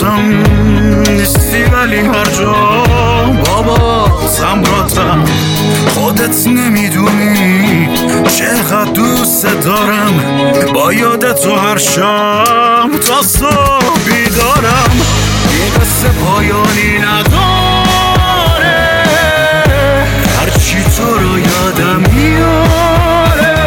واسم نیستی ولی هر جا بابا زمراتم خودت نمیدونی چقدر دوست دارم با یادت تو هر شب تا صبح بیدارم این قصه پایانی نداره هرچی تو رو یادم میاره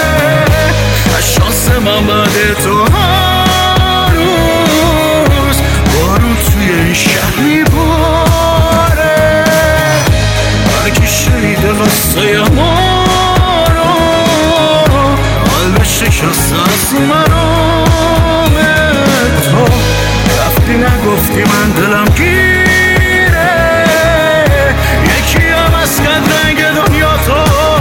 شانس من بعد تو هر روز بارون توی این شهر میباره هرکی شنیده قصه ما رو قلب شکست از مرامه تو رفتی نگفتی من دلم گیره یکی هم از کد رنگ دنیا تو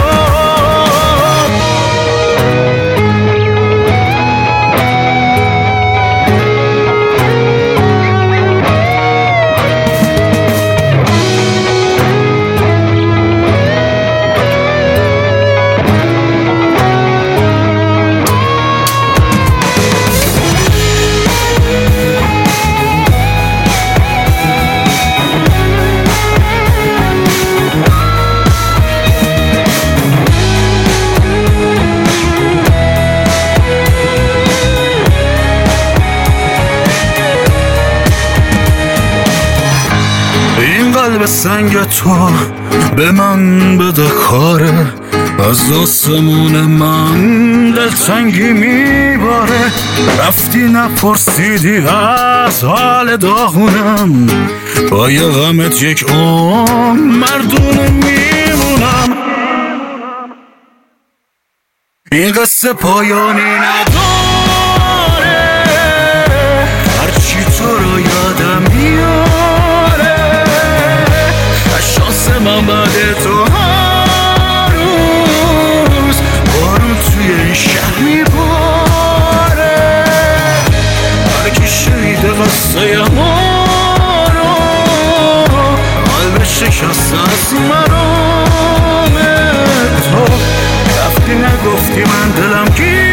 قلب سنگ تو به من بده کاره از آسمون من دلتنگی میباره رفتی نپرسیدی از حال داغونم با یه غمت یک عمر مردونه میمونم این قصه پایانی نداره هرچی تو رو یادم میاره شانس من بعد تو هر روز بارون توی این شهر میباره هرکی شنیده قصه ما رو قلب شکست از مرامه تو رفتی نگفتی من دلم گیره